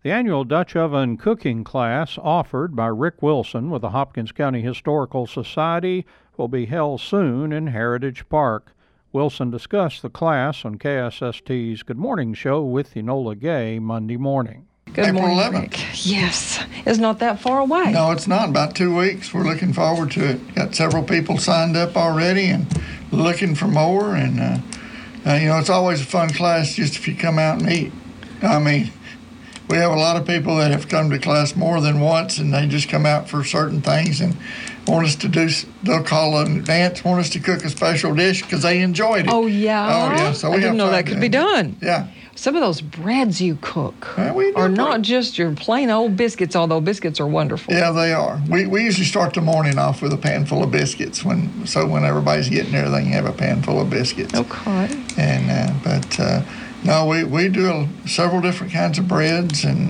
The annual Dutch oven cooking class offered by Rick Wilson with the Hopkins County Historical Society will be held soon in Heritage Park. Wilson discussed the class on KSST's Good Morning Show with Enola Gay Monday morning. Good April morning, 11th. Rick. Yes, it's not that far away. No, it's not. About 2 weeks. We're looking forward to it. Got several people signed up already and looking for more. And, it's always a fun class just if you come out and eat. I mean, we have a lot of people that have come to class more than once, and they just come out for certain things and want us to do, they'll call in advance, want us to cook a special dish because they enjoyed it. Oh, yeah? Oh, yeah. So I didn't know that could be done. Yeah. Some of those breads you cook We do are not just your plain old biscuits, although biscuits are wonderful. Yeah, they are. We usually start the morning off with a pan full of biscuits. When everybody's getting there, they can have a pan full of biscuits. Okay. And no, we do several different kinds of breads, and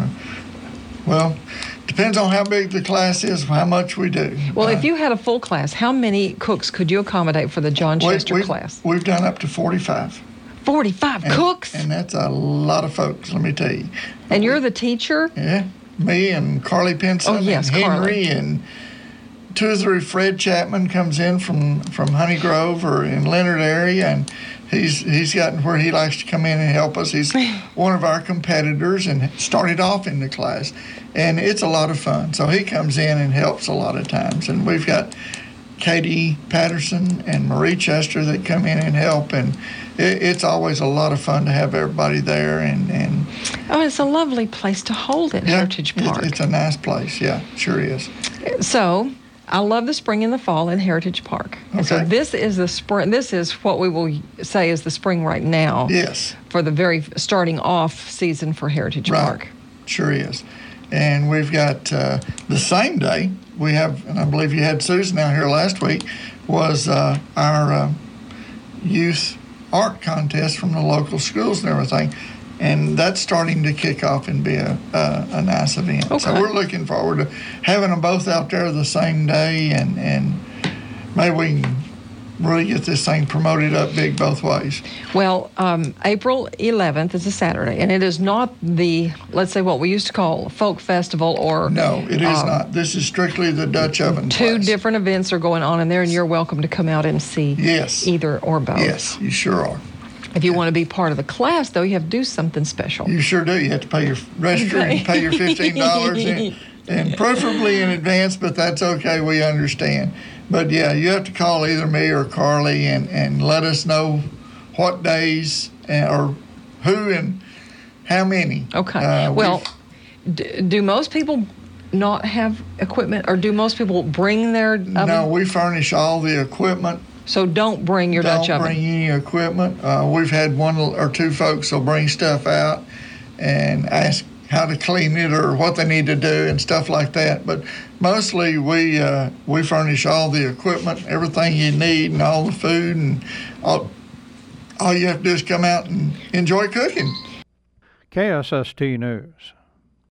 depends on how big the class is, how much we do. Well, if you had a full class, how many cooks could you accommodate for the John Chester class? We've done up to 45. 45 cooks? And that's a lot of folks, let me tell you. And you're the teacher? Yeah, me and Carly Pinson and Henry Carly. And 2 or 3. Fred Chapman comes in from Honey Grove or in Leonard area, and he's gotten where he likes to come in and help us. He's one of our competitors and started off in the class, and it's a lot of fun. So he comes in and helps a lot of times, and we've got Katie Patterson and Marie Chester that come in and help, and it's always a lot of fun to have everybody there. And Oh, it's a lovely place to hold it, Heritage Park. It's a nice place, yeah, sure is. So, I love the spring and the fall in Heritage Park. Okay. So this is the spring. This is what we will say is the spring right now. Yes. For the very starting off season for Heritage Park. Sure is. And we've got the same day we have, and I believe you had Susan out here last week, was our youth art contest from the local schools and everything. And that's starting to kick off and be a nice event. Okay. So we're looking forward to having them both out there the same day, and maybe we can really get this thing promoted up big both ways. Well, April 11th is a Saturday, and it is not the, let's say, what we used to call folk festival or... No, it is not. This is strictly the Dutch oven Two class. different events are going on in there, and you're welcome to come out and see either or both. Yes, you sure are. If you want to be part of the class, though, you have to do something special. You sure do. You have to pay your register and pay your $15 and preferably in advance, but that's okay. We understand. But, yeah, you have to call either me or Carly and let us know what days or who and how many. Okay. Do most people not have equipment, or do most people bring their oven? No, we furnish all the equipment. So don't bring your Dutch oven. Don't bring any equipment. We've had 1 or 2 folks will bring stuff out and ask how to clean it or what they need to do and stuff like that. But mostly we furnish all the equipment, everything you need, and all the food, and all you have to do is come out and enjoy cooking. KSST News.